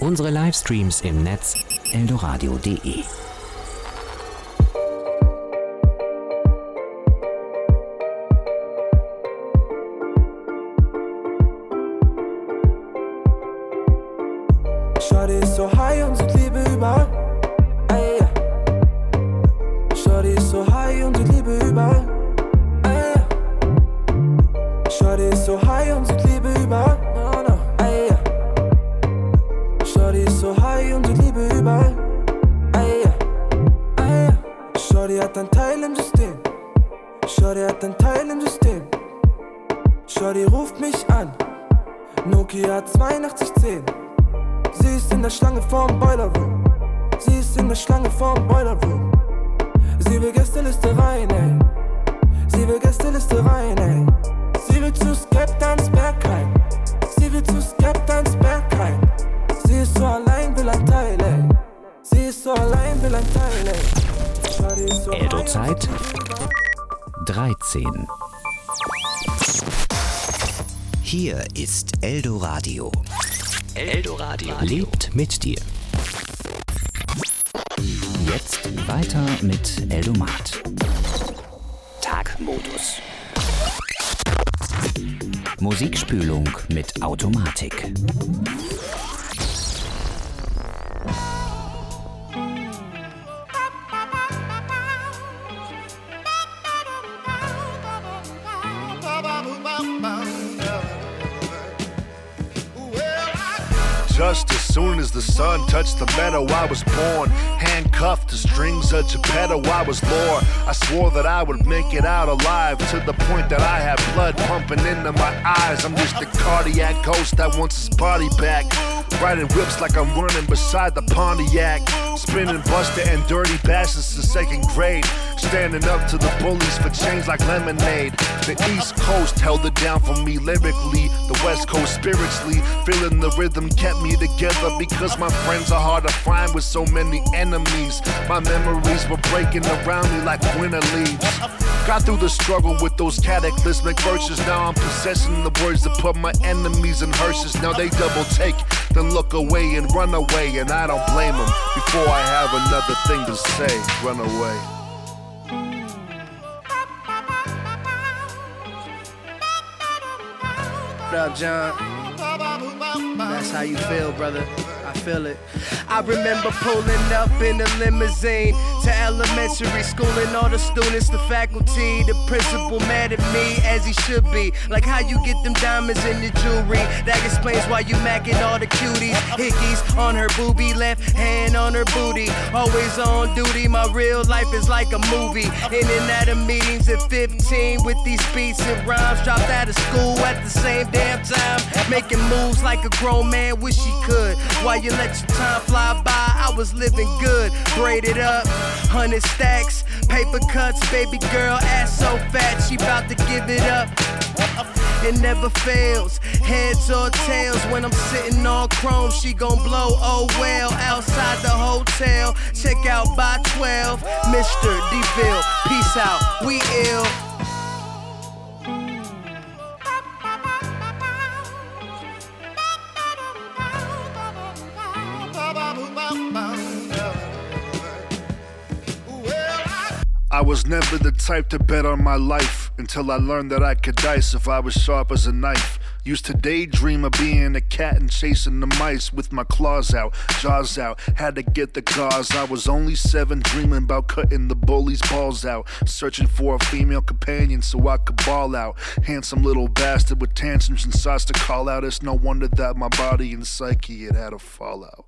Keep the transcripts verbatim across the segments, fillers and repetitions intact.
Unsere Livestreams im Netz eldoradio punkt de. Shorty ist so high und sieht Liebe überall. Ey, yeah. Shorty ist so high und sieht Liebe überall. Ey, yeah. Shorty ist so high und sieht Liebe überall. No, no. Ey, yeah. Shorty ist so high und sieht Liebe überall. Ey, yeah. Ey, yeah. Shorty hat ein Teil im System. Shorty hat ein Teil im System. Shorty ruft mich an. Nokia zweiundachtzig zehn. Sie ist in der Schlange vorm Boiler Room. Sie ist in der Schlange vorm Boiler Room. Sie will Gästeliste rein, ey. Sie will Gästeliste rein, ey. Sie will zu Skeptans Bergheim. Sie will zu Skeptans Bergheim. Sie ist so allein, will ein Teil, ey. Sie ist so allein, will ein Teil, ey. So Eldo-Zeit dreizehn. Hier ist Eldoradio. Eldoradio lebt mit dir. Jetzt weiter mit Eldomat. Tagmodus. Musikspülung mit Automatik. Just as soon as the sun touched the meadow, I was born. Handcuffed to strings of Geppetto, I was lore. I swore that I would make it out alive, to the point that I have blood pumping into my eyes. I'm just a cardiac ghost that wants his body back. Riding whips like I'm running beside the Pontiac. Spinning Buster and Dirty Bastards to second grade. Standing up to the bullies for change like lemonade. The East Coast held it down for me lyrically. The West Coast spiritually. Feeling the rhythm kept me together, because my friends are hard to find with so many enemies. My memories were breaking around me like winter leaves. Got through the struggle with those cataclysmic verses. Now I'm possessing the words that put my enemies in hearses. Now they double take, then look away and run away. And I don't blame them. Before I have another thing to say, run away. What up, John? That's how you feel, brother. I feel it. I remember pulling up in a limousine to elementary school, and all the students, the faculty, the principal mad at me, as he should be. Like how you get them diamonds in your jewelry. That explains why you macking all the cuties. Hickeys on her boobie, left hand on her booty. Always on duty, my real life is like a movie. In and out of meetings at fifteen with these beats and rhymes. Dropped out of school at the same damn time. Making moves like a grown man, wish he could. While you let your time fly by, I was living good. Braided up, hundred stacks, paper cuts, baby girl ass so fat, she bout to give it up. It never fails, heads or tails. When I'm sitting on chrome, she gon' blow, oh well. Outside the hotel, check out by twelve. Mister DeVille, peace out, we ill. I was never the type to bet on my life, until I learned that I could dice if I was sharp as a knife. Used to daydream of being a cat and chasing the mice with my claws out, jaws out, had to get the gauze. I was only seven, dreaming about cutting the bully's balls out, searching for a female companion so I could ball out. Handsome little bastard with tantrums and sighs to call out. It's no wonder that my body and psyche had had a fallout.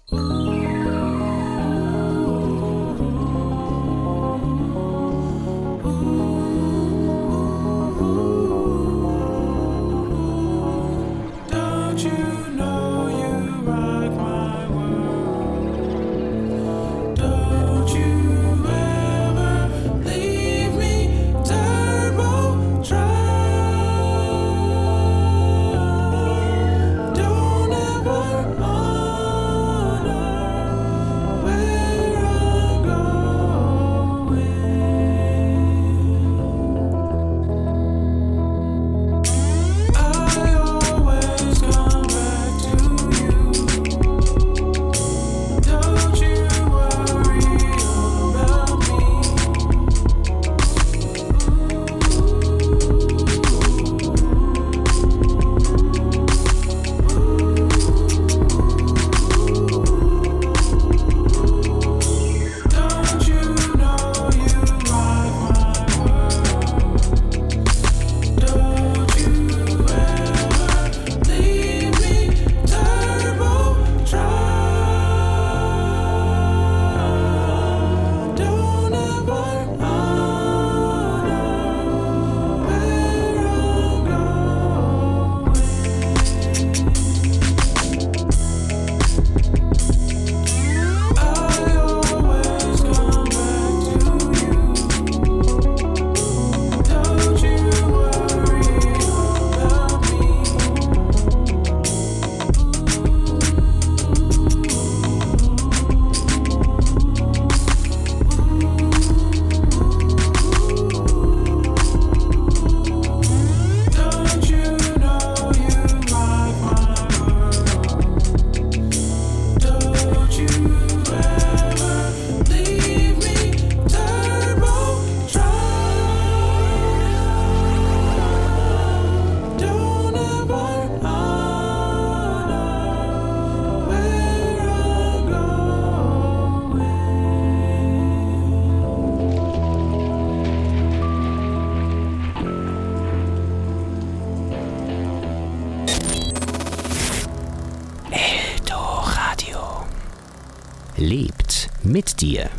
lebt mit dir.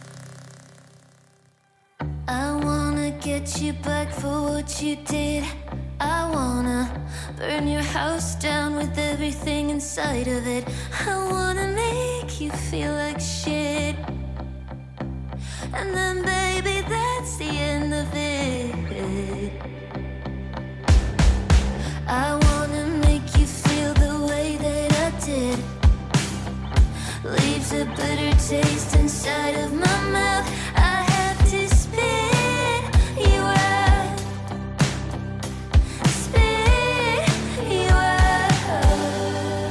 I wanna get you back for what you did. I wanna burn your house down with everything inside of it. I wanna make you feel like shit. And then baby, that's the end of it. I wanna make you feel the way that I did. Leaves a bitter taste inside of my mouth. I have to spit you out. Spit you out.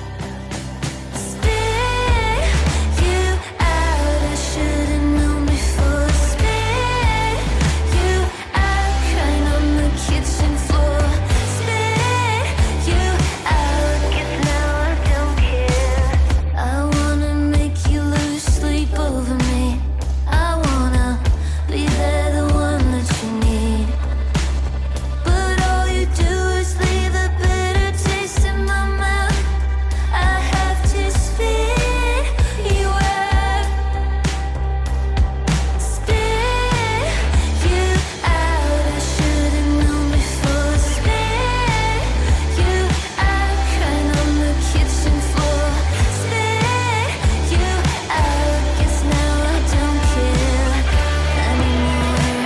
Spit you out. I should've known before. Spit you out. Crying on the kitchen floor. Spit you out. 'Cause now I don't care. I wanna make you lose sleep over me. I wanna be there, the one that you need. But all you do is leave a bitter taste in my mouth. I have to spit you out. Spit you out. I should've known before. Spit you out. Crying on the kitchen floor. Spit you out. Guess now I don't care anymore.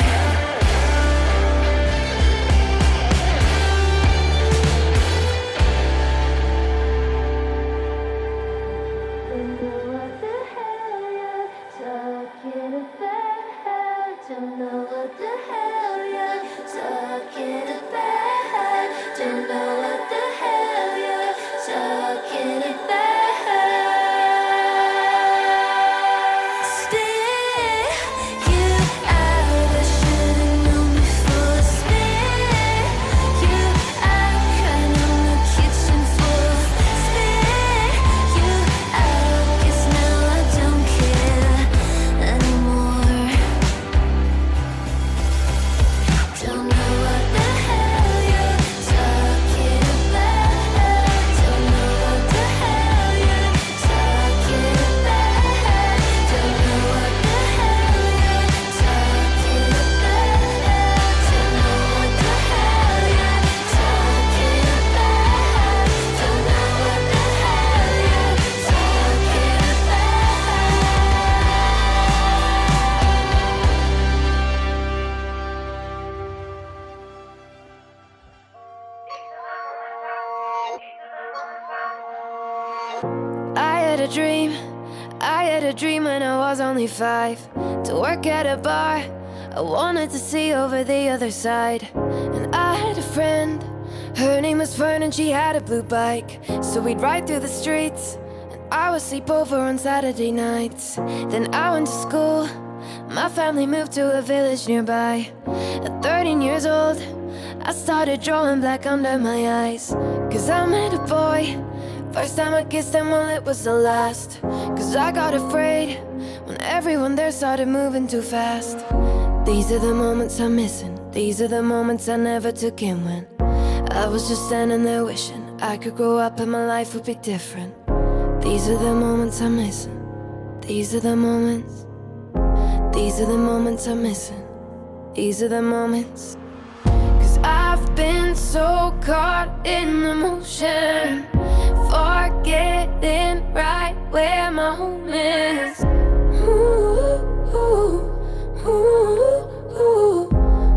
Don't know what the hell you're talking about. Don't know what the hell you're talking about. Don't know what the hell you're talking about. Spit you out. I should've known before. Spit you out. Crying on the kitchen floor. Spit you out. Guess now I don't care anymore. Don't know what the hell you're talking about. Don't know what the hell you're talking about. Don't know what the hell you're talking about. Don't know what the hell you're talking about. Don't know what the hell you're talking I had a dream, I had a dream when I was only five. To work at a bar, I wanted to see over the other side. And I had a friend, her name was Fern and she had a blue bike. So we'd ride through the streets, and I would sleep over on Saturday nights. Then I went to school, my family moved to a village nearby. At thirteen years old, I started drawing black under my eyes. Cause I met a boy, first time I kissed him, well it was the last. Cause I got afraid when everyone there started moving too fast. These are the moments I'm missing, these are the moments I never took in when I was just standing there wishing I could grow up and my life would be different. These are the moments I'm missing, these are the moments. These are the moments I'm missing, these are the moments. Cause I've been so caught in the motion, forgetting right where my home is. Ooh, ooh, ooh, ooh,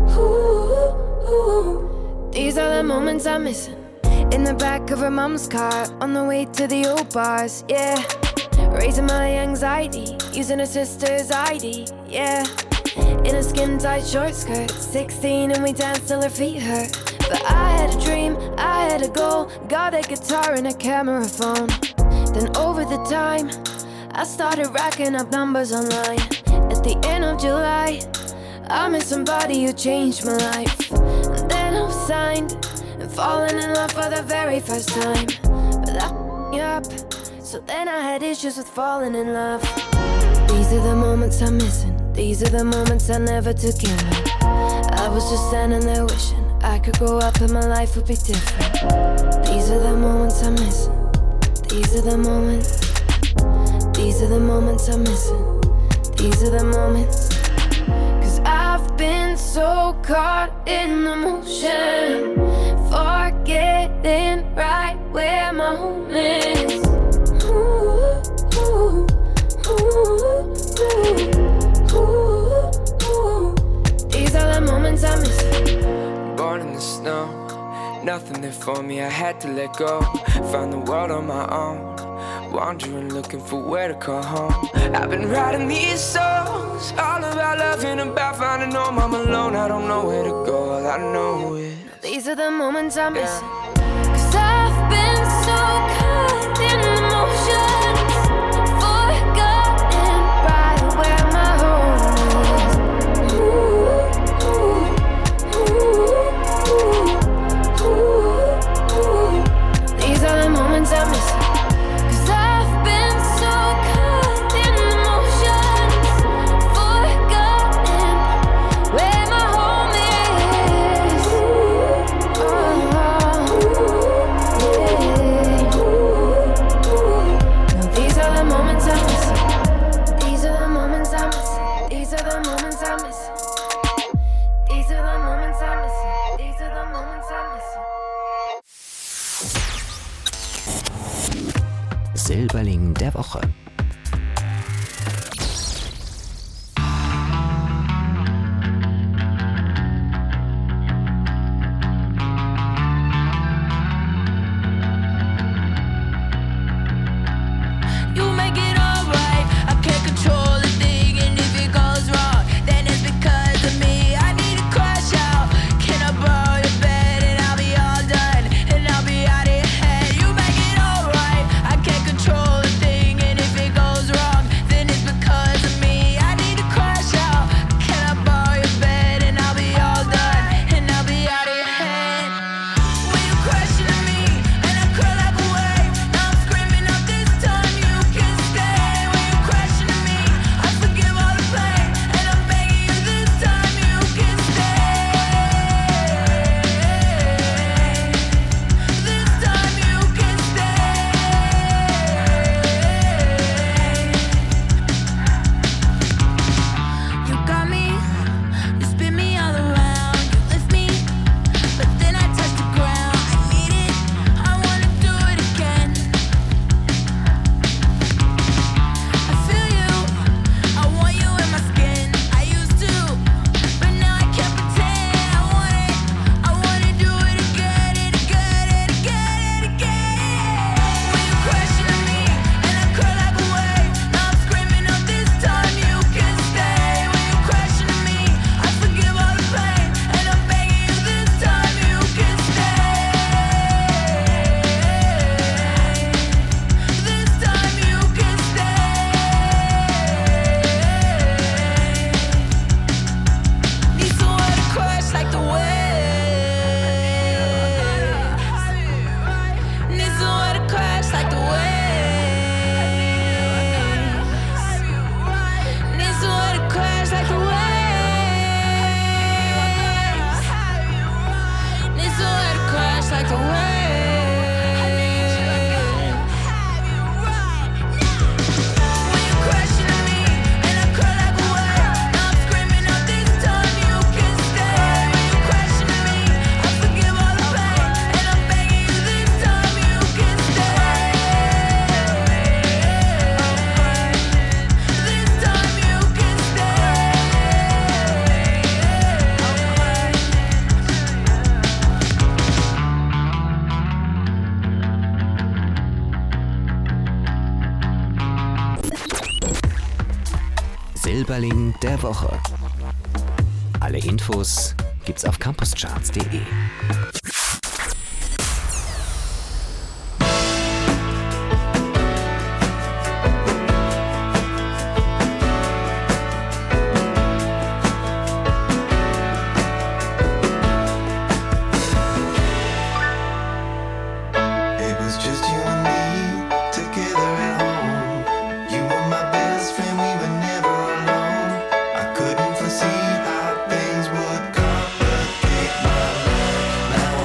ooh, ooh. These are the moments I'm missing. In the back of her mom's car, on the way to the old bars, yeah. Raising my anxiety, using her sister's I D, yeah. In a skin-tight short skirt, sixteen and we danced till her feet hurt. But I had a dream, I had a goal, got a guitar and a camera phone. Then over the time, I started racking up numbers online. At the end of July, I met somebody who changed my life. And then I was signed and falling in love for the very first time. But that f***ed me up, so then I had issues with falling in love. These are the moments I'm missing, these are the moments I never took in. I was just standing there wishing I could grow up and my life would be different. These are the moments I'm missing, these are the moments. These are the moments I'm missing. These are the moments. Cause I've been so caught in the motion, forgetting right where my home is. Ooh, ooh, ooh, ooh, ooh, ooh. These are the moments I'm missing. Born in the snow, nothing there for me, I had to let go. Found the world on my own, wandering, looking for where to call home. I've been writing these songs, all about love and about finding home. I'm alone, I don't know where to go, all I know is these are the moments I'm missing. Cause I've been so caught in the motions, forgotten right where my home is. Ooh, ooh, ooh, ooh, ooh. These are the moments I'm missing. Silberling der Woche. Silberling der Woche. Alle Infos gibt's auf campuscharts punkt de. Now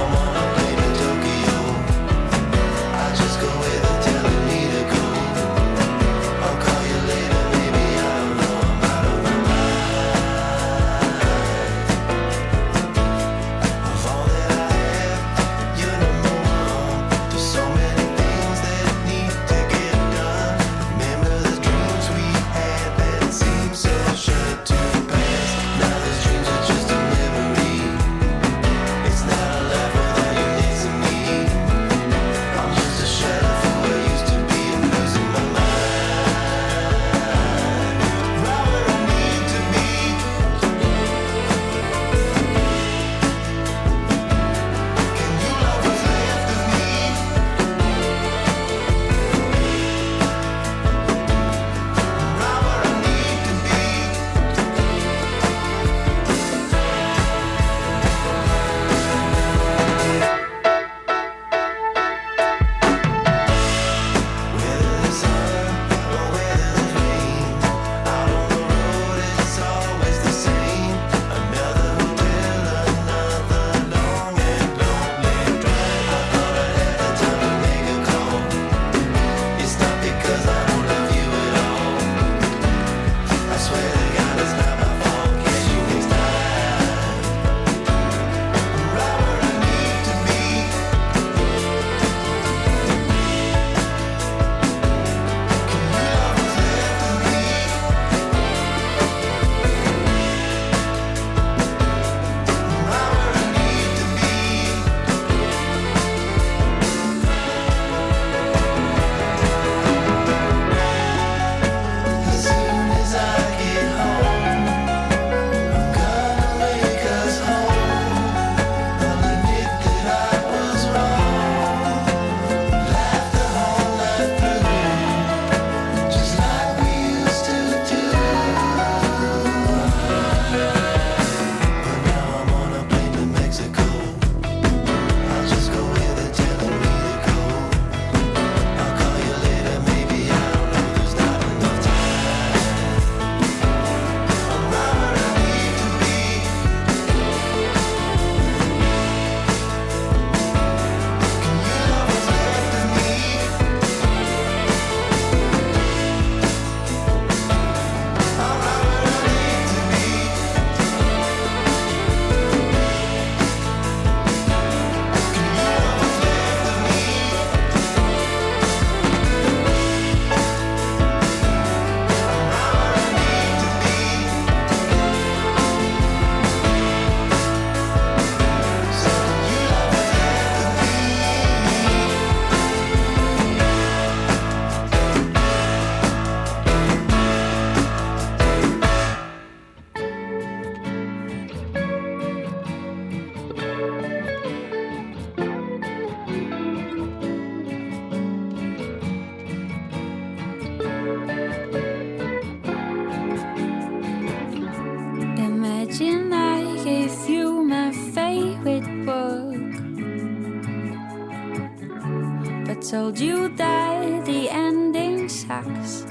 told you that the ending sucks,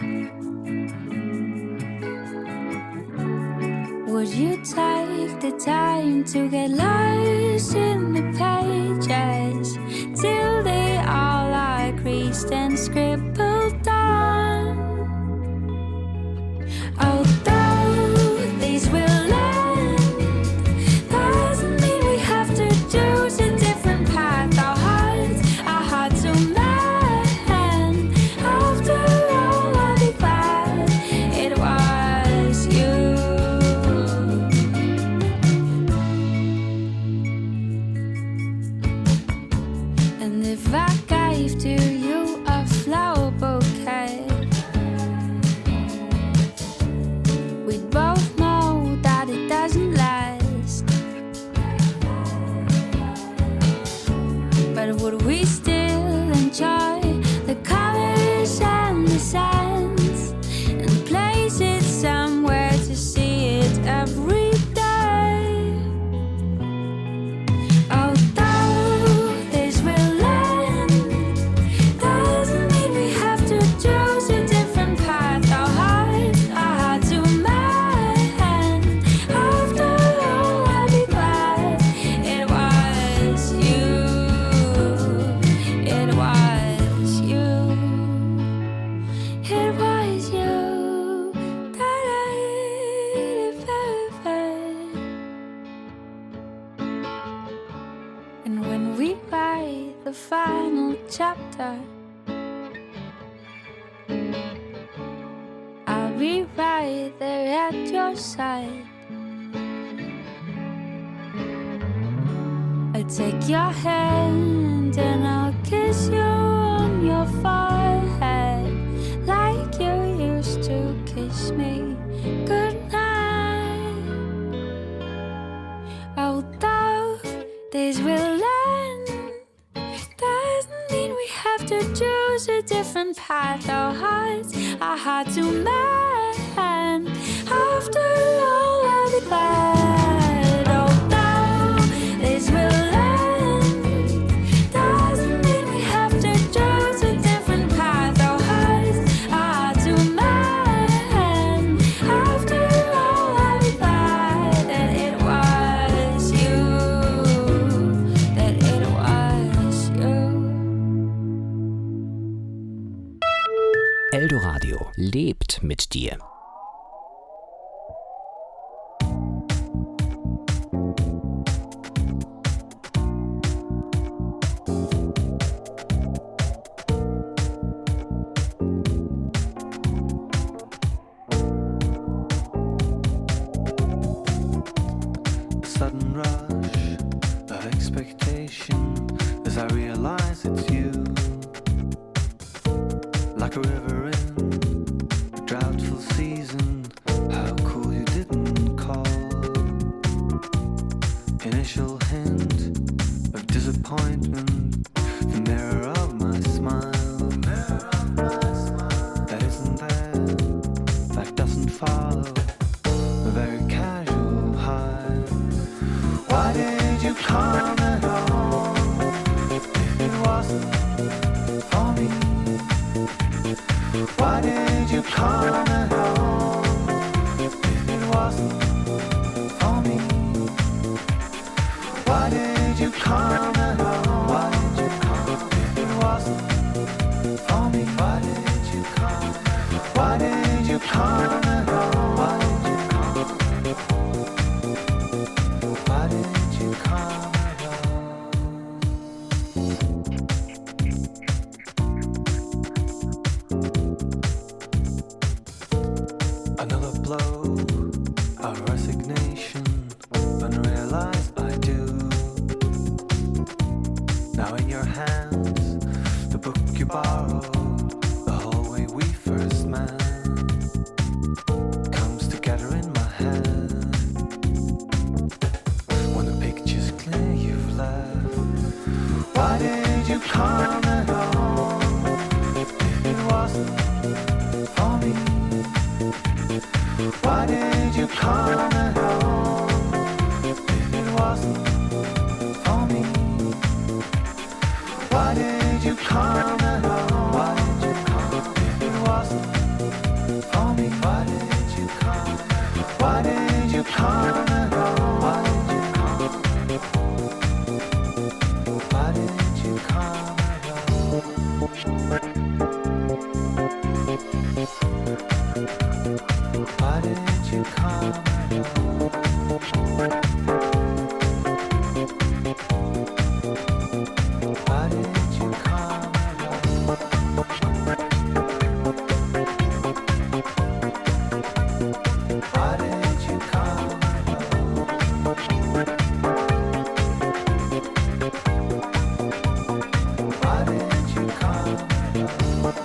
would you take the time to get lost in the pages till they all are creased and scribbled on? Although these will end, doesn't mean we have to choose a different path. Our hearts are hard to mend. After all, I'll be glad it was you. And if I gave to you a flower bouquet, we'd both know that it doesn't last. But would we still enjoy the colors and the scents and place it somewhere to see it every day? Although this will end, doesn't mean we have to choose a different path. Our hearts are hard to mend. After all, I'll be glad it was you. It was you. It was you. And when we write the final chapter, I'll be right there at your side. I'll take your hand and I'll kiss you on your forehead like you used to kiss me goodnight. Although this will end, doesn't mean we have to choose a different path. Our hearts are hard to mend. After all, I'll be glad. Although this will end, doesn't mean we have to choose a different path. Our hearts are hard to mend. After all, I'll be glad that it was you. That it was you. Eldoradio lebt mit dir. A sudden rush of expectation as I realize it's you. Like a river in a droughtful season, how cool you didn't call. Initial hint of disappointment, the mirror of my smile. That isn't there, that doesn't follow. A very casual high. Why did you come at all if it wasn't for me? Why did you come at all if it wasn't for me? Why did you come at all? Why did you come if it wasn't for me? Why did you come? Why did you come at all? Why did you come? Why did you come at all? Another blow of resignation, unrealized I do. Now in your hands, the book you borrowed, the hallway we first met, comes together in my head. When the picture's clear you've left, why did you come at all if it wasn't for me? Why come along? Why did you come? Why did you come along? Why did you come along? Why did you come along? Why did you come along? Why did you come along?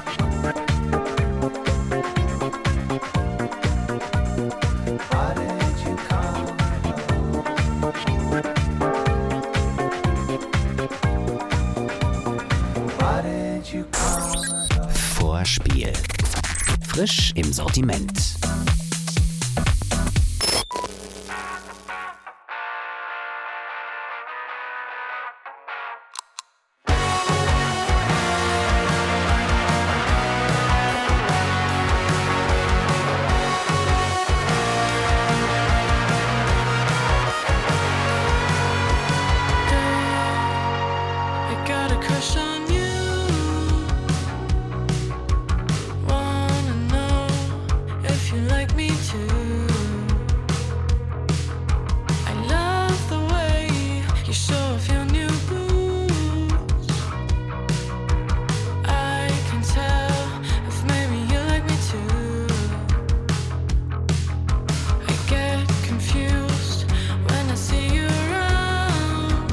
Why did you come along? Why did you come along? Vorspiel. Frisch im Sortiment. I got a crush on you. Wanna know if you like me too. I love the way you show off your new boots. I can tell if maybe you like me too. I get confused when I see you around.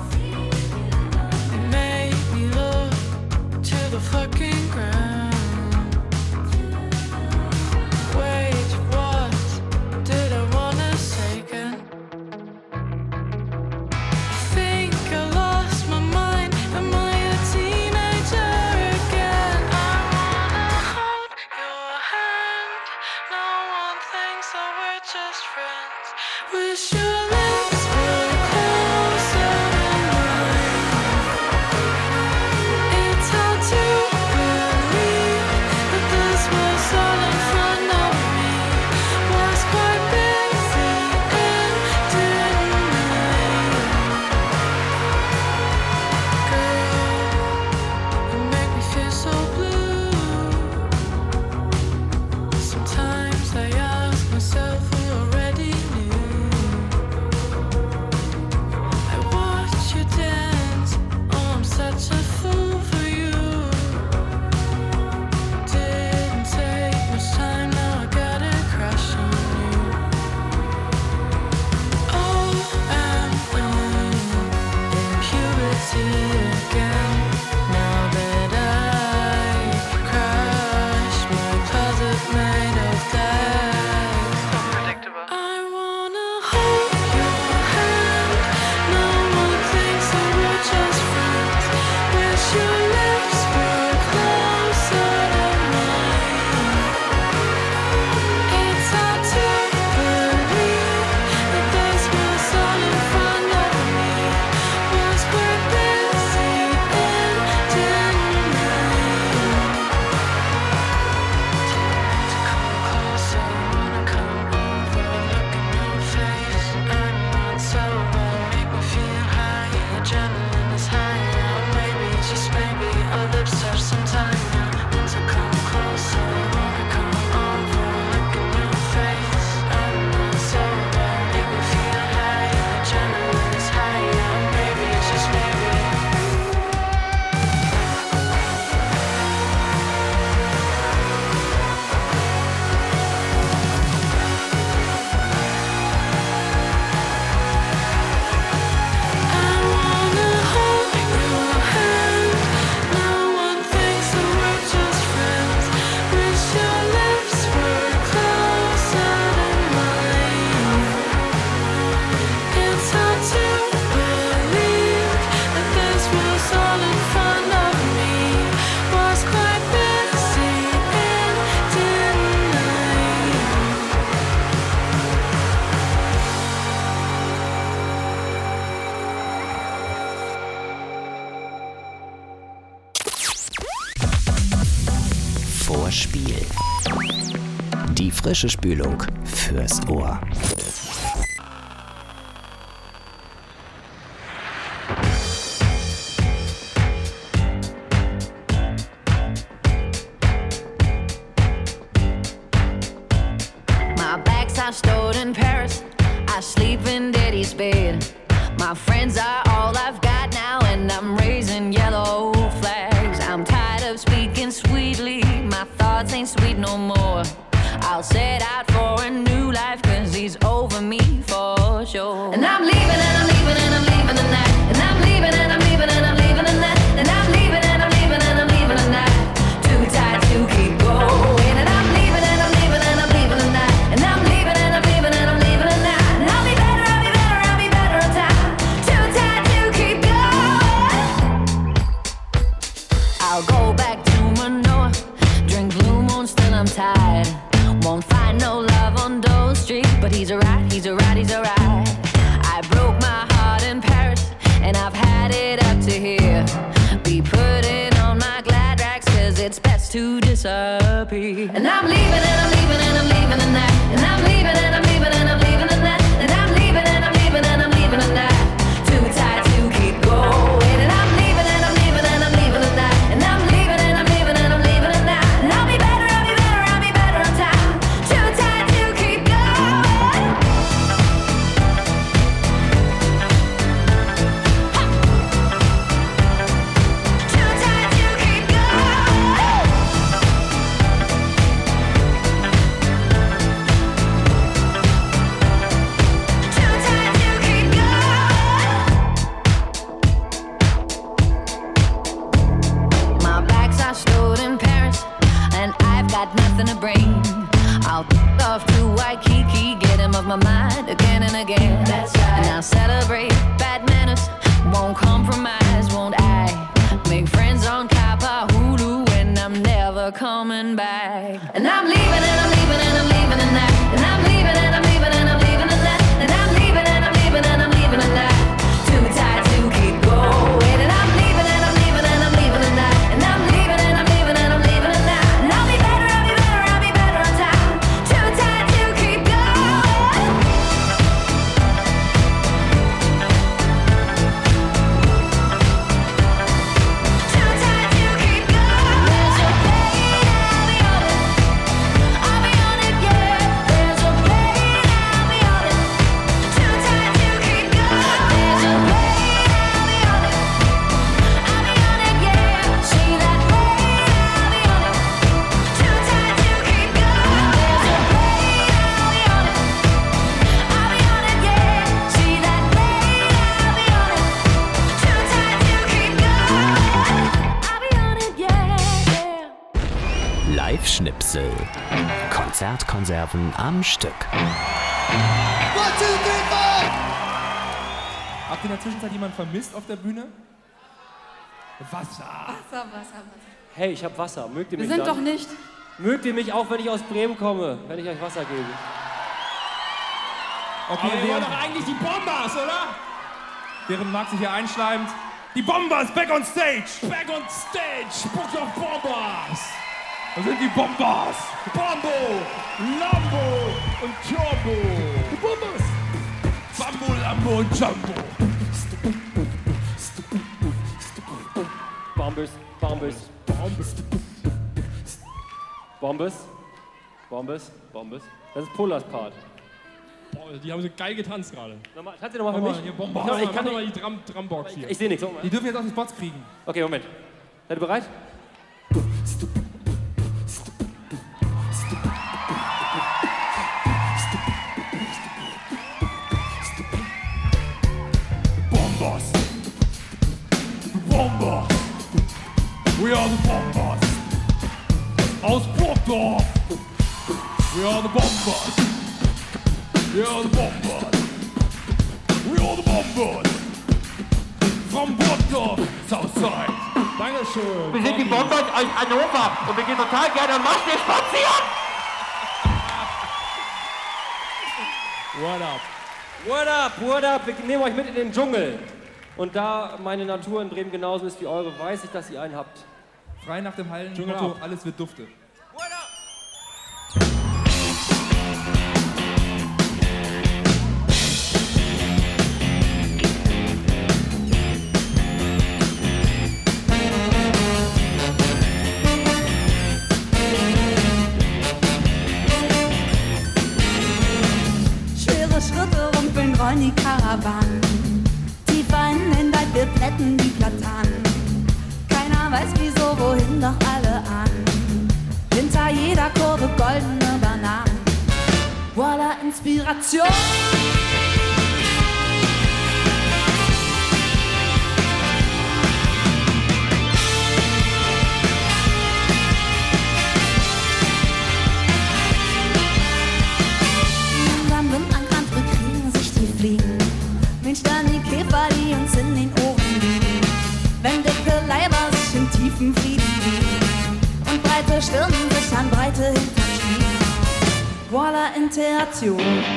You make me look to the fucking ground. Wait, what did I wanna say again? I think I lost my mind. Am I a teenager again? I wanna hold your hand. No one thinks that we're just friends. Wish your lips were closer than mine. It's hard to believe that this was all in front of me. Was quite busy and didn't leave. Girl, you make me feel so blue. Sometimes I ask myself who already knew. Frische Spülung fürs Ohr. My bags are stored in Paris. I sleep in daddy's bed. My friends are all I've got now, and I'm raising yellow flags. I'm tired of speaking sweetly. My thoughts ain't sweet no more. I'll set out for a new life, cause he's over me for sure. And I'm leaving and I'm leaving and I'm leaving tonight. And I'm leaving and I'm leaving and I'm leaving tonight. And I'm leaving and I'm leaving and I'm leaving tonight. Too tired to keep going. And I'm leaving and I'm leaving and I'm leaving tonight. And I'm leaving and I'm leaving and I'm leaving tonight. And I'll be better, I'll be better, I'll be better on time. Too tired to keep going. I'll go back to Manoa. Drink Blue Moon, still I'm tired. Won't find no love on Dole Street, but he's alright, he's alright, he's alright. I broke my heart in Paris, and I've had it up to here. Be putting on my glad rags, cause it's best to disappear. And I'm leaving and I'm leaving and I'm leaving tonight. And I'm leaving and I'm leaving and I'm leaving tonight. And I'm leaving and I'm leaving and I'm leaving tonight. Too tired to keep going. And I'm leaving and I'm leaving and I'm leaving tonight. And I'm leaving and I'm leaving and I'm leaving tonight. And I'll be better, I'll be better, I'll be better on time. Too tired to keep going. Too tired to keep going. Too tired to keep going. My bags are stored in Paris, and I've got nothing to bring. I'll f- off to Waikiki, get him off my mind again and again. That's right. And I'll celebrate bad manners, won't compromise, won't I? Make friends on Kapahulu, and I'm never coming back. And I'm leaving and I'm leaving and I'm leaving tonight. And I'm leaving and I'm leaving and I'm leaving tonight. And I'm leaving and I'm leaving and I'm leaving tonight. Too tired to keep going. And I'm leaving and I'm leaving and I'm leaving tonight. And I'm leaving and I'm leaving and I'm leaving tonight. And I'll be better, I'll be better, I'll be better on time. Too tired to keep going. Too tired to keep going. There's a plane, I'll be on it. I'll be on it, yeah. There's a plane, I'll be on it. Too tired to keep going. There's a plane, I'll be on it. I'll be on it, yeah. See that plane, I'll be on it. Too tired to keep going. There's a plane, I'll be on it. I'll be on it, yeah. See that plane, I'll be on it. Too tired to keep going. I'll be on it, yeah, yeah. Live-Schnipsel. Konzertkonserven am Stück. Habt ihr in der Zwischenzeit jemanden vermisst auf der Bühne? Wasser. Wasser, Wasser, Wasser. Hey, ich hab Wasser. Mögt ihr Wir mich sind dann? doch nicht. Mögt ihr mich auch, wenn ich aus Bremen komme, wenn ich euch Wasser gebe? Okay, Aber wir wollen während, doch eigentlich die Bombers, oder? während Marc sich hier einschleimt. Die Bombers back on stage! Back on stage, Book of Bombers. Wo sind die Bombers? Bombo, Lambo und Turbo. Die Bombers. Bambo, Lambo und Jumbo. Bombers, Bombers, Bombers. Bombers, Bombers, Bombers. Das ist Polas Part. Boah, die haben so geil getanzt gerade. Nochmal, kannst du nochmal für Mach mal, mich? hier Bombers. Ich, kann- ich Mach kann doch mal nicht. die Drum, Drumbox hier. Ich sehe nichts. Die dürfen jetzt auch die Spots kriegen. Okay, Moment. Seid ihr bereit? Bombers. Bombers. We are the Bombers. Aus Burgdorf. We are the Bombers. We are the Bombers. We are the Bombers. From Burgdorf, Southside. Dankeschön. Wir sind die Bombers aus Hannover und wir gehen total gerne am Maschsee spazieren. What up? What up? What up? Wir nehmen euch mit in den Dschungel. Und da meine Natur in Bremen genauso ist wie eure, weiß ich, dass ihr einen habt. Frei nach dem Dschungel Hallenmotto, ab. alles wird dufte. What up? rollen die Karawanen. Tiefer in den Wald, wir plätten die Platanen. Keiner weiß wieso, wohin, doch alle ahnen. Hinter jeder Kurve goldene Bananen. Voila, Inspiration. Mensch, dann die Käfer, die uns in den Ohren liegen. Wenn dicke Leiber sich in tiefen Frieden liegen und breite Stirnen sich an breite Hintern schmiegen. Voila, Interaktion.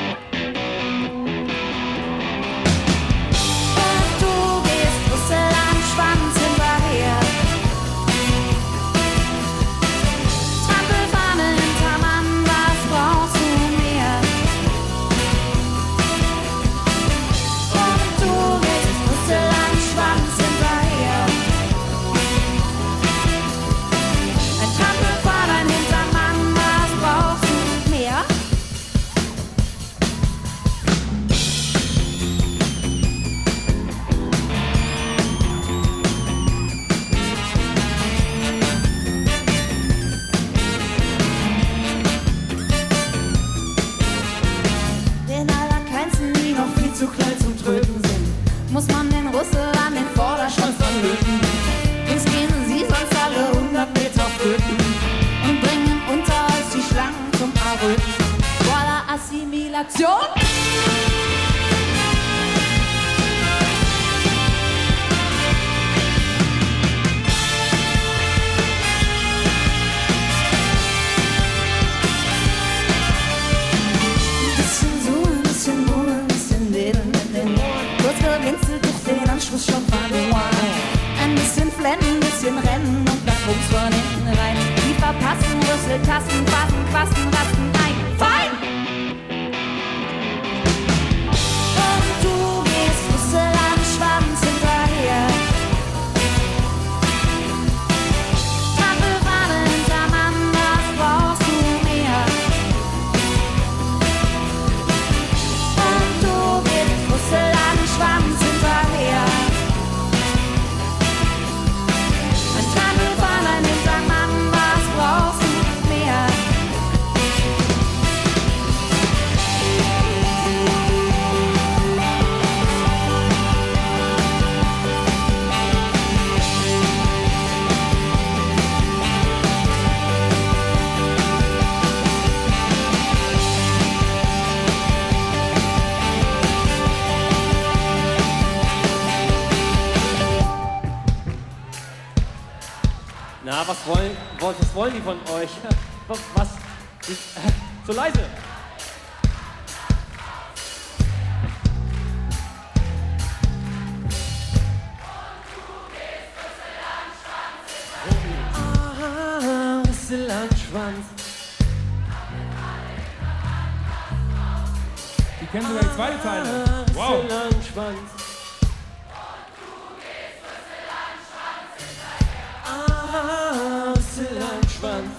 Und du gehst Russland Schwanz hinterher. Trampelfahne hinter Mann, was brauchst du mehr? Du gehst Russland Schwanz hinterher. Ein Trampelfahrt, ein Hintermann, was brauchst du mehr? Den allerkleinsten, die noch viel zu klein zum Tröten sind, muss man den Russland den Vorderschwanz anlöten. Links gehen sie sonst alle hundert Meter flöten und bringen unter als die Schlangen zum Arröten. Voila, Assimilation! Ein bisschen zoomen, ein bisschen boomen, ein bisschen leben mit den Ohren. Kurz gewinzelt durch den Anschluss schon verloren. Ein bisschen flennen, ein bisschen rennen und dann rums von hinten rein. Die verpassen, Rüsseltasten, Fassen, Quasten, Rasten ein. Fein! Und du gehst Russland Schwanz hinterher. Trampelfahne hinter Mann, was brauchst du mehr? Und du gehst Russland Schwanz hinterher. Ein Trampelfahne, ein Hintermann, was brauchst du mehr? Na, was wollen, was wollen die von euch? Was? was ich, äh, so leise! Ah, Russland-Schwanz. Die kennen sogar die zweite Zeile. Wow. Russland-Schwanz. Ah, Russland-Schwanz.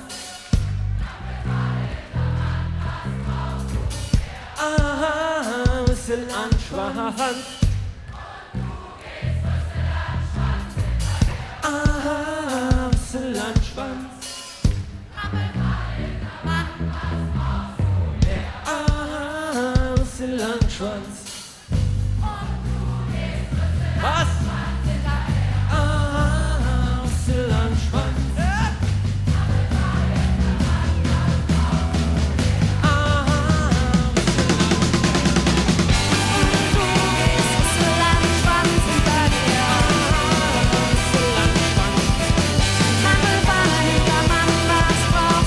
Ah, Russland-Schwanz. Ah, Russland-Schwanz. Ah, Russland-Schwanz. Was? Ah, Russland-Schwanz.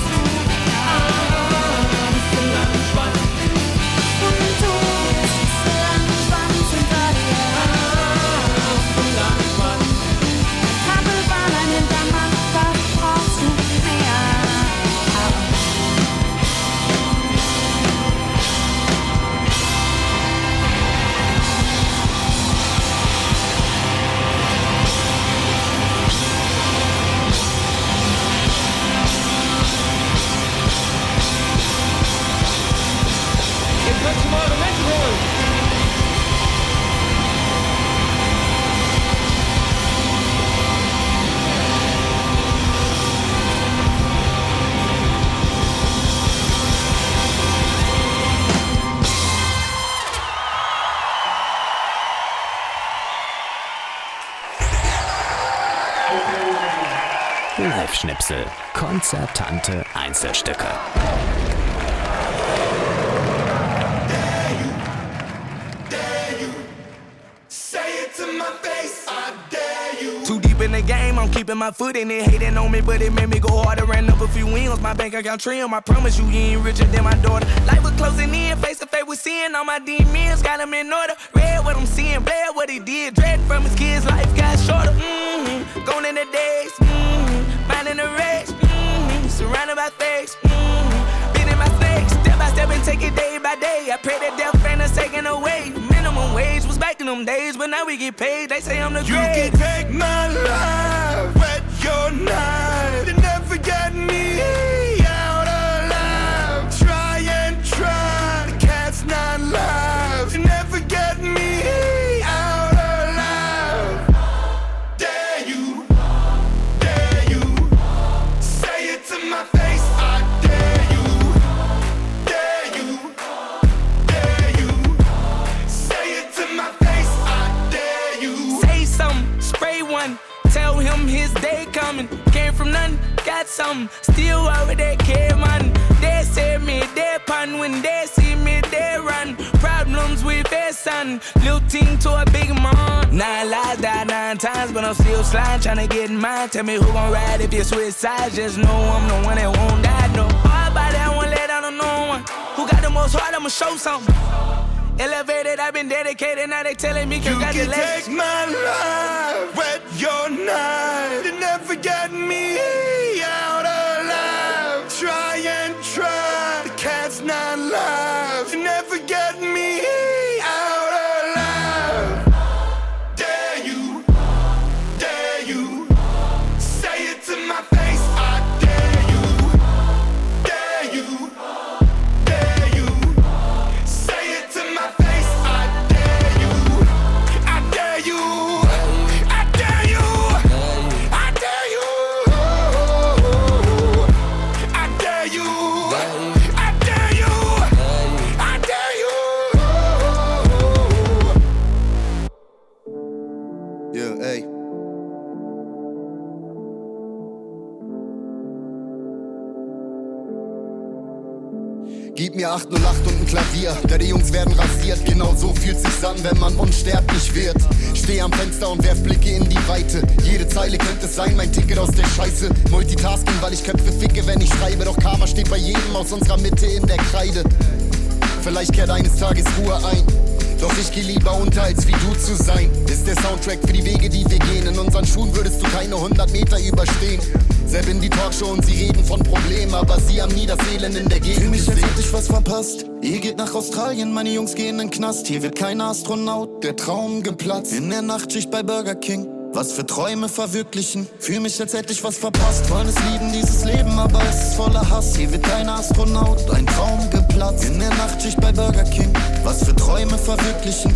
Und du Live-Schnipsel, konzertante Einzelstücke. Too deep in the game, I'm keeping my foot in it. Hating on me, but it made me go harder. Ran up a few wins, my bank account trim. I promise you, you ain't richer than my daughter. Life was closing in, face to face with sin. All my demons got them in order. Read what I'm seeing, bad what he did. Dread from his kids, life got shorter. Mm-hmm. Gone in the days, mm-hmm. Minding the race, mm-hmm. Surrounded by fakes, mm-hmm. Been in my snakes, step by step and take it day by day. I pray that death ain't us taken away. Minimum wage was back in them days, but now we get paid. They say I'm the great. You can take my life, wet your knife, and never get me out alive. Try and try, the cat's not live. You never get me out alive. Dare you, dare you, say it to my face. I dare you, dare you, dare you, say it to my face. I dare you. Say something, spray one. Tell him his day coming. Came from nothing, got something. Still over there, care man. They say me, they pun. When they see me, they run. Problems with their son. Little team to a big man. Nine lives, died nine times, but I'm still sliding, trying to get in mine. Tell me who gon' ride if you switch sides. Just know I'm the one that won't die, no. Hard body, I won't let down on no one. Who got the most heart, I'ma show something. Elevated, I've been dedicated, now they telling me congratulations. You can take my life, wet your knife, you never get me out alive. Try and try, the cat's not live. You never get me out alive. Dare you, dare you, say it to my face. I dare you, dare you, dare you, say it to my face. I dare you, I dare you, I dare you, I dare you, I dare you, I dare you, I dare you. Yeah, ey. Gib mir acht null acht und ein Klavier, da die Jungs werden rasiert. Genau so fühlt sich's an, wenn man unsterblich wird. Steh am Fenster und werf Blicke in die Weite. Jede Zeile könnte sein, mein Ticket aus der Scheiße. Multitasking, weil ich Köpfe ficke, wenn ich schreibe. Doch Karma steht bei jedem aus unserer Mitte in der Kreide. Vielleicht kehrt eines Tages Ruhe ein. Doch ich geh lieber unter, als wie du zu sein. Ist der Soundtrack für die Wege, die wir gehen. In unseren Schuhen würdest du keine hundert Meter überstehen. Selbst in die Talkshow und sie reden von Problemen, aber sie haben nie das Elend in der Gegend. Für mich als hätte ich was verpasst. Ihr geht nach Australien, meine Jungs gehen in den Knast. Hier wird kein Astronaut, der Traum geplatzt. In der Nachtschicht bei Burger King. Was für Träume verwirklichen. Fühl mich, als hätte ich was verpasst. Wollen es lieben, dieses Leben, aber es ist voller Hass. Hier wird kein Astronaut, ein Traum geplatzt. In der Nachtschicht bei Burger King. Was für Träume verwirklichen.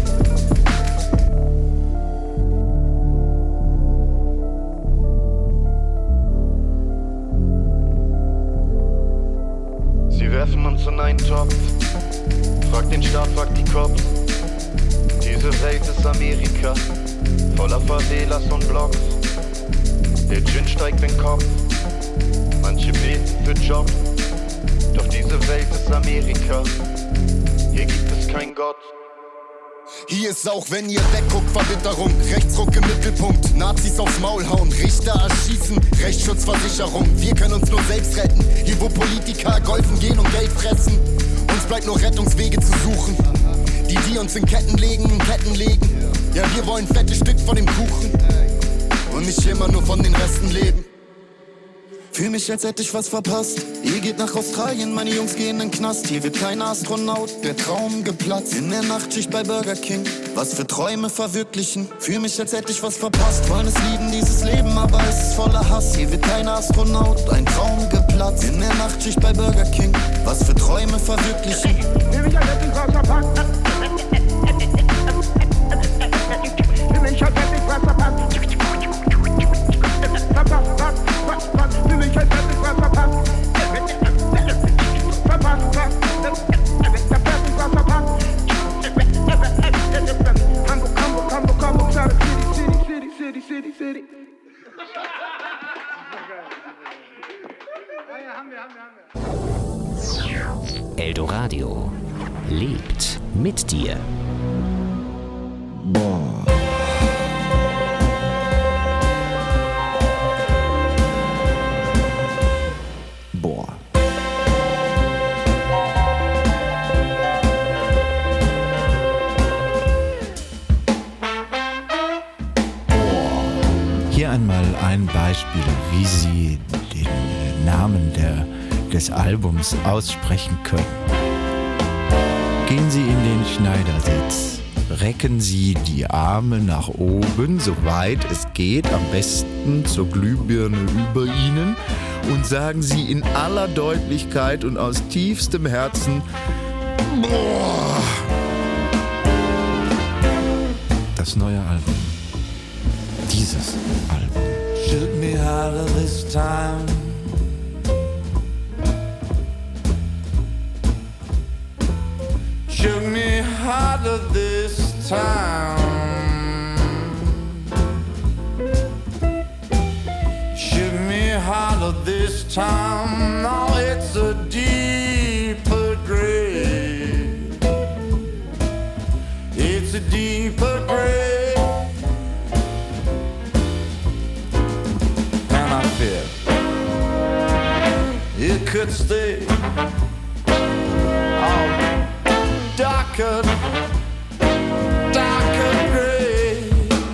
Sie werfen uns in einen Topf. Frag den Staat, frag die Cops. Diese Welt ist Amerika. Voller Favelas und Blocks. Der Gin steigt in den Kopf. Manche beten für Jobs. Doch diese Welt ist Amerika. Hier gibt es keinen Gott. Hier ist auch, wenn ihr wegguckt, Verbitterung. Rechtsruck im Mittelpunkt. Nazis aufs Maul hauen. Richter erschießen. Rechtsschutzversicherung. Wir können uns nur selbst retten. Hier wo Politiker golfen gehen und Geld fressen. Uns bleibt nur Rettungswege zu suchen. Die, die uns in Ketten legen, in Ketten legen. Ja, wir wollen fette Stück von dem Kuchen. Und nicht immer nur von den Resten leben. Fühl mich, als hätte ich was verpasst. Ihr geht nach Australien, meine Jungs gehen in den Knast. Hier wird kein Astronaut, der Traum geplatzt. In der Nachtschicht bei Burger King. Was für Träume verwirklichen. Fühl mich, als hätte ich was verpasst. Wollen es lieben, dieses Leben, aber es ist voller Hass. Hier wird kein Astronaut, ein Traum geplatzt. In der Nachtschicht bei Burger King. Was für Träume verwirklichen. Fühl mich, als hätte ich was verpasst. Fühl mich, als hätte ich was verpasst. Verpasst, was, was, was, fühl mich, als hätte ich was verpasst. Verpasst, was, verpasst, ich was verpasst. Hamburg, Hamburg, Hamburg, Hamburg, City, City, City, City, City, City. Radio lebt mit dir. Boah. Boah. Hier einmal ein Beispiel, wie Sie den Namen der, des Albums aussprechen können. Gehen Sie in den Schneidersitz. Recken Sie die Arme nach oben, soweit es geht, am besten zur Glühbirne über Ihnen, und sagen Sie in aller Deutlichkeit und aus tiefstem Herzen: Boah! Das neue Album. Dieses Album. Shoot me harder this time. Shoot me harder this time. Shoot me harder this time. Now it's a deeper grave. It's a deeper grave. And I fear it could stay. Oh. Darker, darker gray.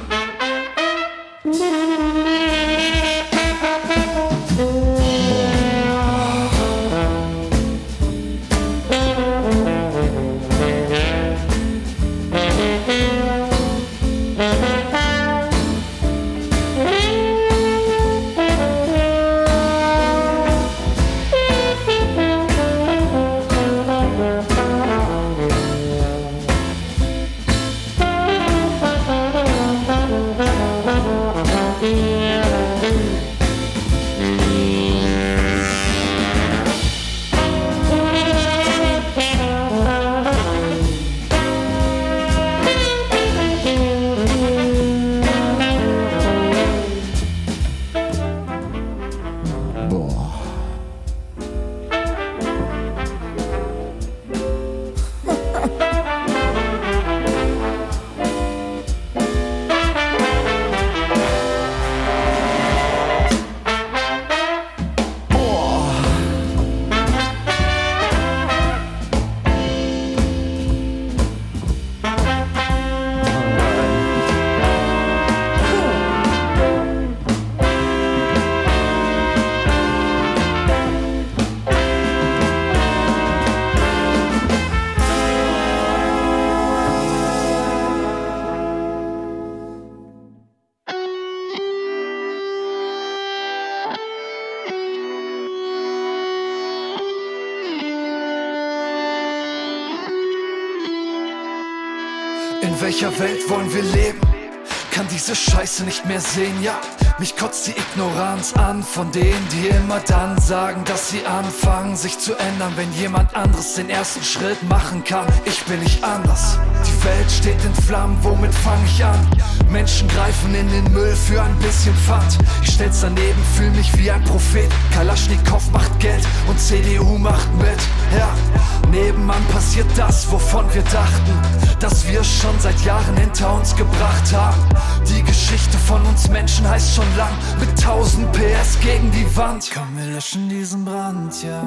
In welcher Welt wollen wir leben? Kann diese Scheiße nicht mehr sehen, ja. Mich kotzt die Ignoranz an von denen, die immer dann sagen, dass sie anfangen, sich zu ändern, wenn jemand anderes den ersten Schritt machen kann. Ich bin nicht anders. Die Welt steht in Flammen, womit fang ich an? Menschen greifen in den Müll für ein bisschen Pfand. Ich stell's daneben, fühl mich wie ein Prophet. Kalaschnikow macht Geld und C D U macht mit. Ja, nebenan passiert das, wovon wir dachten, dass wir es schon seit Jahren hinter uns gebracht haben. Die Geschichte von uns Menschen heißt schon lang, mit tausend P S gegen die Wand. Komm, wir löschen diesen Brand, ja.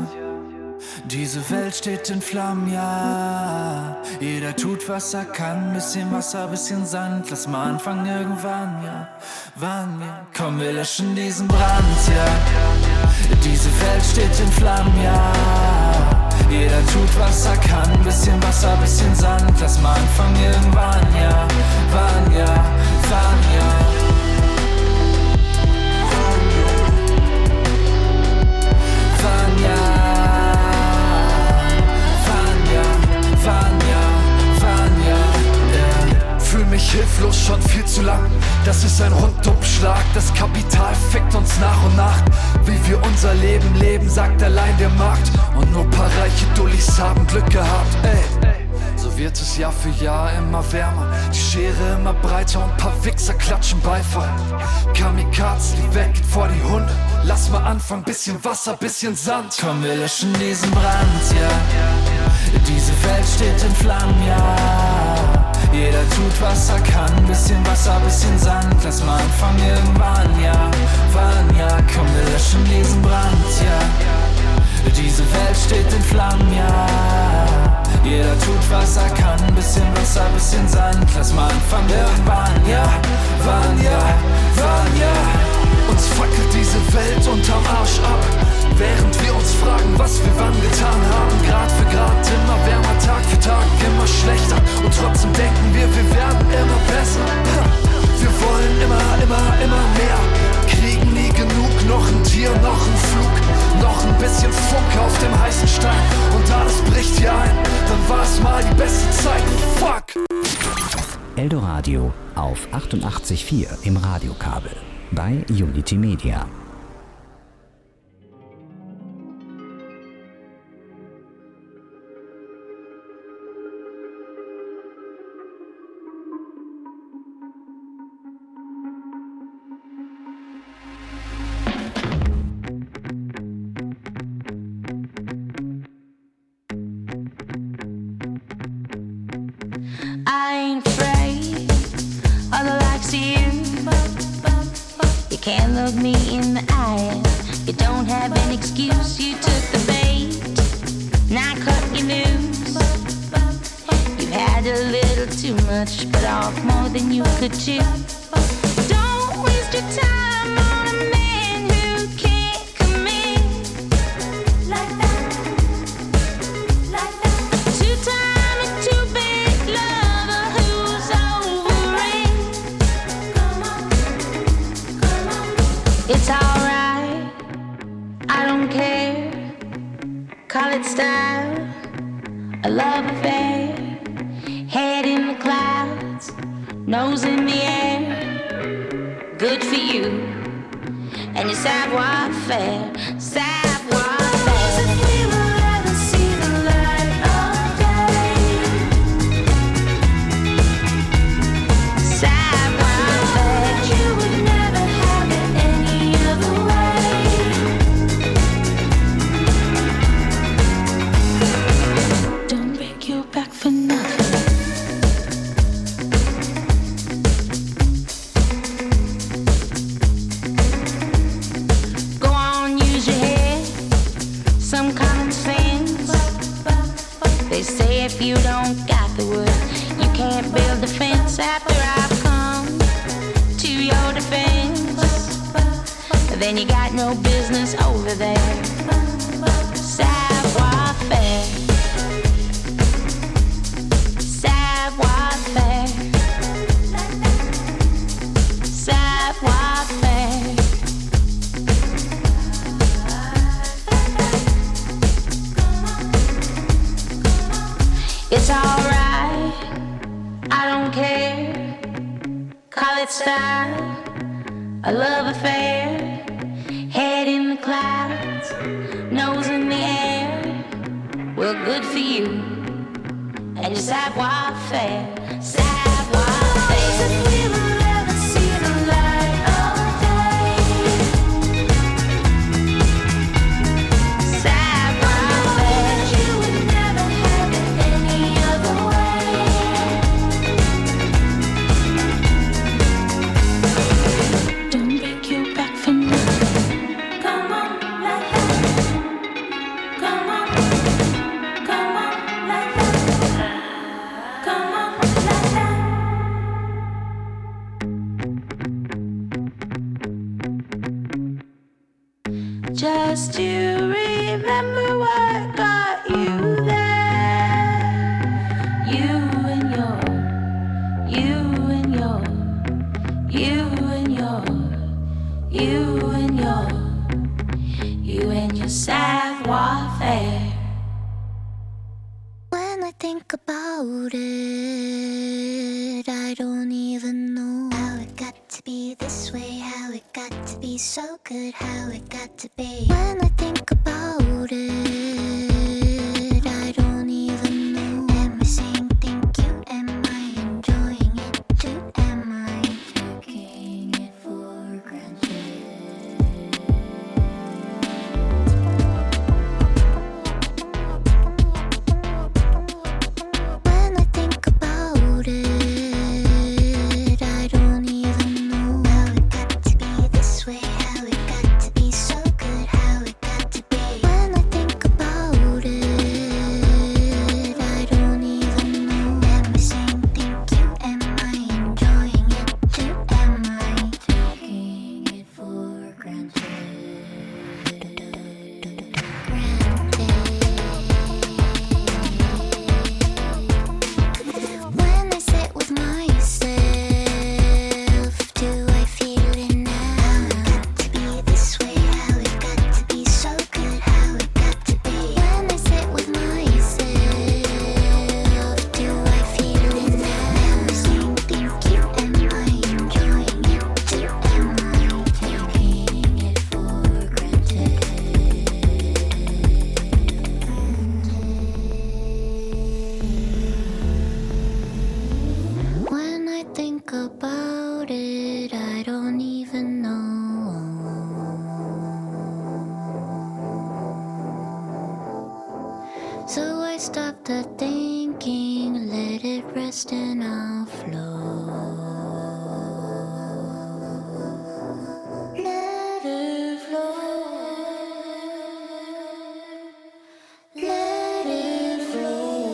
Diese Welt steht in Flammen, ja. Jeder tut, was er kann. Bisschen Wasser, bisschen Sand. Lass mal anfangen irgendwann, ja. Wann, ja. Komm, wir löschen diesen Brand, ja. Diese Welt steht in Flammen, ja. Jeder tut, was er kann. Bisschen Wasser, bisschen Sand. Lass mal anfangen irgendwann, ja. Wann, ja. Wann, ja. Wann, ja. Fühl mich hilflos schon viel zu lang. Das ist ein Rundumschlag. Das Kapital fickt uns nach und nach. Wie wir unser Leben leben, sagt allein der Markt. Und nur paar reiche Dullis haben Glück gehabt. Ey, so wird es Jahr für Jahr immer wärmer. Die Schere immer breiter und paar Wichser klatschen Beifall. Kamikaze, die Welt geht vor die Hunde. Lass mal anfangen, bisschen Wasser, bisschen Sand. Komm, wir löschen diesen Brand, ja. Welt steht in Flammen, ja. Jeder tut, was er kann, bisschen Wasser, bisschen Sand. Lass mal anfangen irgendwann, ja. Wann, ja, komm, wir löschen diesen Brand, ja. Diese Welt steht in Flammen, ja. Jeder tut, was er kann, bisschen Wasser, bisschen Sand. Lass mal anfangen irgendwann, ja. Wann, ja, wann, ja. Uns fackelt diese Welt unterm Arsch ab, während wir uns fragen, was wir wann getan haben. Grad für Grad, immer wärmer, Tag für Tag, immer schlechter. Und trotzdem denken wir, wir werden immer besser. Wir wollen immer, immer, immer mehr. Kriegen nie genug, noch ein Tier, noch ein Flug, noch ein bisschen Funke auf dem heißen Stein. Und alles bricht hier ein, dann war es mal die beste Zeit. Fuck! Eldoradio auf achtundachtzig Komma vier im Radiokabel bei Unity Media. I ain't afraid of the likes of you. You can't look me in the eye. You don't have an excuse. You took the bait, now cut your loose. You had a little too much, but off more than you could chew. Don't waste your time on a man who can't commit like that, like that. Two time and two big lover who's over it. Come on, come on. It's alright, I don't care. Call it style, a love affair. Head in the clouds, nose in the air. Good for you and your savoir faire, savoir faire. If we will ever see the light of day, savoir faire. You would never have it any other way. Don't break your back for nothing. Go on, use your head, some common sense. They say if you don't got the wood, you can't build a fence. After I've come to your defense, then you got no business over there. Savoir faire, savoir faire, savoir faire. It's alright, I don't care. Call it style, a love affair. Head in the clouds, nose in the air. Well, good for you and your savoir faire, savoir faire. If we will ever see the light of day, savoir faire. You would never have it any other way. Don't break your back for nothing. Come on, like that. Come on, come on, like that. Come on, like that. Just to remember what got you there. You and your, you and your, you and your, you and your, you and your savoir faire. When I think about it, I don't even know how it got to be this way, how it got to be so good, how it got to be. When I think about it, I don't even know. Am I saying thank you? Am I enjoying it too? Am I taking it for granted? it rest in our flow. Let it flow. Let it flow.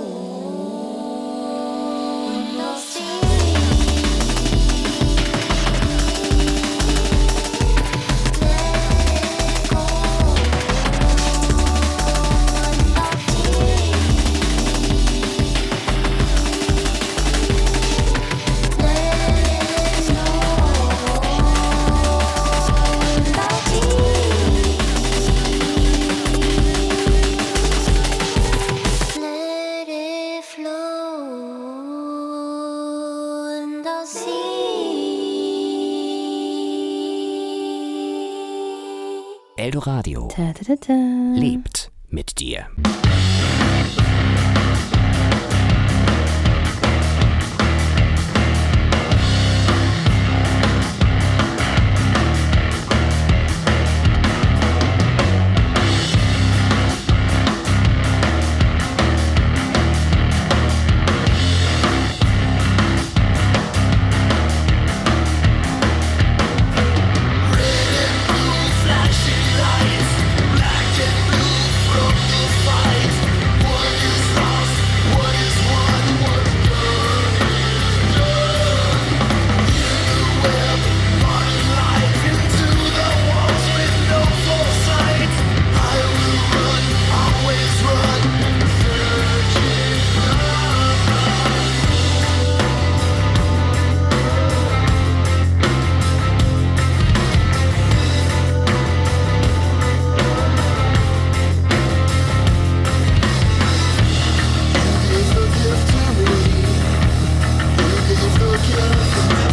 No sea. Eldoradio Ta, ta, ta, ta. lebt mit dir. Give the gift to me. You gave the gift.